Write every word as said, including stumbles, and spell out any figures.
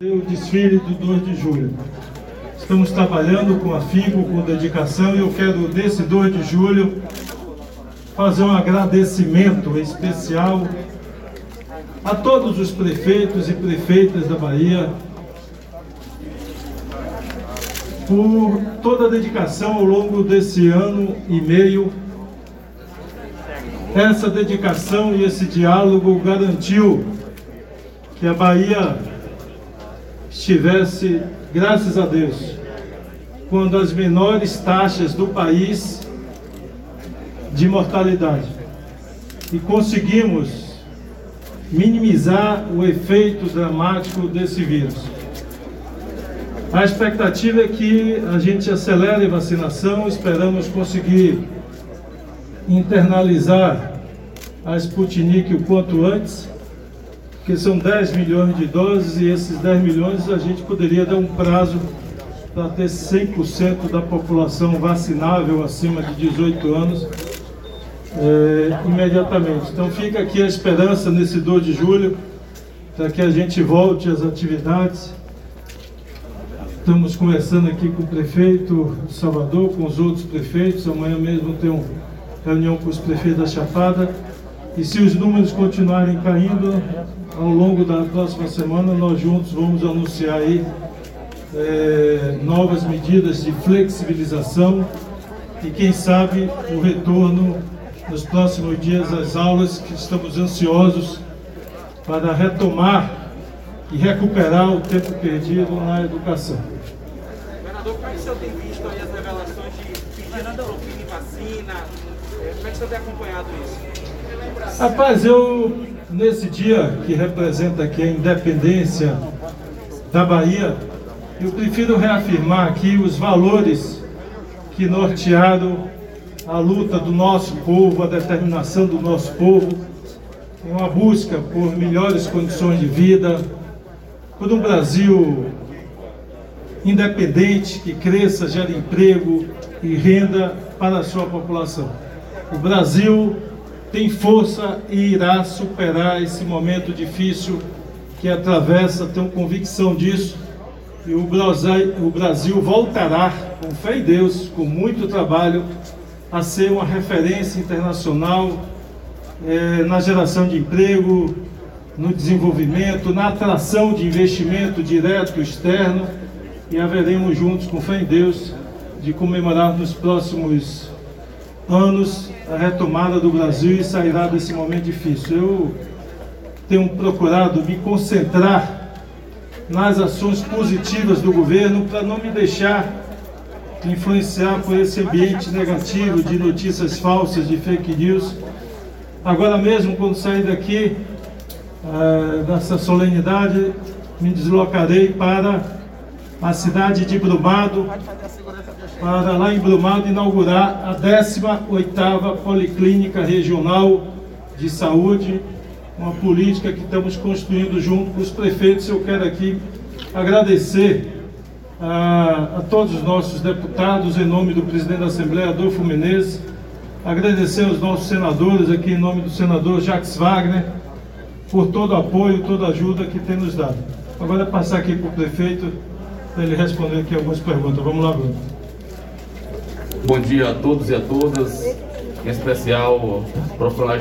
O desfile do dois de julho. Estamos trabalhando com afinco, com dedicação, e eu quero, desse dois de julho, fazer um agradecimento especial a todos os prefeitos e prefeitas da Bahia por toda a dedicação ao longo desse ano e meio. Essa dedicação e esse diálogo garantiu que a Bahia estivesse, graças a Deus, quando as menores taxas do país de mortalidade, e conseguimos minimizar o efeito dramático desse vírus. A expectativa é que a gente acelere a vacinação. Esperamos conseguir internalizar a Sputnik o quanto antes, porque são dez milhões de doses, e esses dez milhões a gente poderia dar um prazo para ter cem por cento da população vacinável acima de dezoito anos é, imediatamente. Então fica aqui a esperança nesse dois de julho para que a gente volte às atividades. Estamos conversando aqui com o prefeito de Salvador, com os outros prefeitos. Amanhã mesmo tem uma reunião com os prefeitos da Chapada. E se os números continuarem caindo, ao longo da próxima semana, nós juntos vamos anunciar aí é, novas medidas de flexibilização e, quem sabe, o retorno nos próximos dias às aulas, que estamos ansiosos para retomar e recuperar o tempo perdido na educação. Governador, como é que o senhor tem visto aí as revelações de pedido de profile de vacina? Como é que o senhor tem acompanhado isso? Rapaz, eu, nesse dia que representa aqui a independência da Bahia, eu prefiro reafirmar aqui os valores que nortearam a luta do nosso povo, a determinação do nosso povo, em uma busca por melhores condições de vida, por um Brasil independente, que cresça, gere emprego e renda para a sua população. O Brasil tem força e irá superar esse momento difícil que atravessa, tenho convicção disso, e o Brasil, o Brasil voltará, com fé em Deus, com muito trabalho, a ser uma referência internacional eh, na geração de emprego, no desenvolvimento, na atração de investimento direto e externo, e haveremos juntos, com fé em Deus, de comemorar nos próximos anos a retomada do Brasil e sairá desse momento difícil. Eu tenho procurado me concentrar nas ações positivas do governo para não me deixar influenciar por esse ambiente negativo de notícias falsas, de fake news. Agora mesmo, quando sair daqui uh, dessa solenidade, me deslocarei para a cidade de Brumado, para lá em Brumado inaugurar a décima oitava Policlínica Regional de Saúde, uma política que estamos construindo junto com os prefeitos. Eu quero aqui agradecer a, a todos os nossos deputados, em nome do presidente da Assembleia, Adolfo Menezes, agradecer aos nossos senadores, aqui em nome do senador Jacques Wagner, por todo o apoio, toda a ajuda que tem nos dado. Agora é passar aqui para o prefeito, para ele responder aqui algumas perguntas. Vamos lá, Bruno. Bom dia a todos e a todas, em especial profissionais